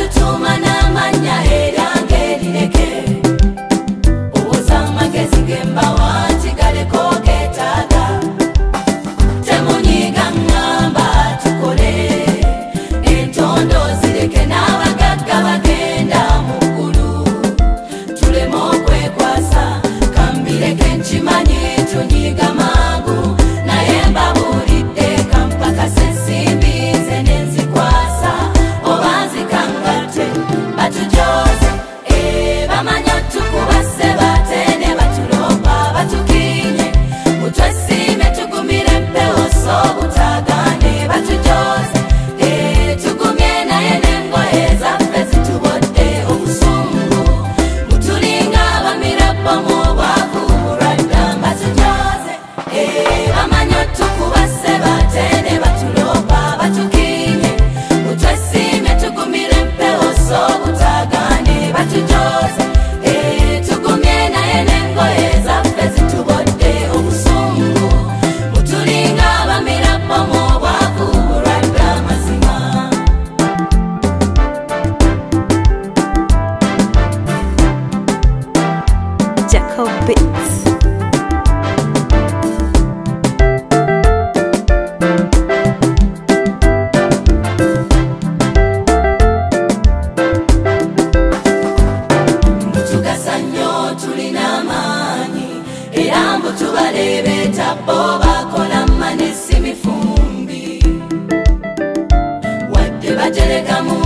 batutuma n'amanya eryange erireke obuuza amagezi gembawa nti galeko geetaaga temunyiga ngamba tukole entondo zireke n'abagagga bagenda mu ggulu tuleme okwekwasa kambireke nkimanyi tunyiga mangu naye mbabuulidde kampakasa ensimbi ze nenzikwasa oba nzikangatte batujoze bamanya tukuba ssebate ne batulomba batukinye mutwesiime tugumire empewo so butagane batujoze tugumye naye n'engoye zaffe zitubodde obusungu mutulinga abamirabbo mu bwavu bulwadda batujoze bamanya tukuba ssebate ne batulomba batukinye mutwesiime tugumire empewo so butagane batujoze tugumye naye n'engoye zaffe zitubodde obusungu mutulinga abamirabbo mu bwavu bulwadda mazima Jacob Beats. tugasa nnyo tulina amaanyi era mbu tubaleebeeta bo bakola manesi mifumbi wadde batereka mu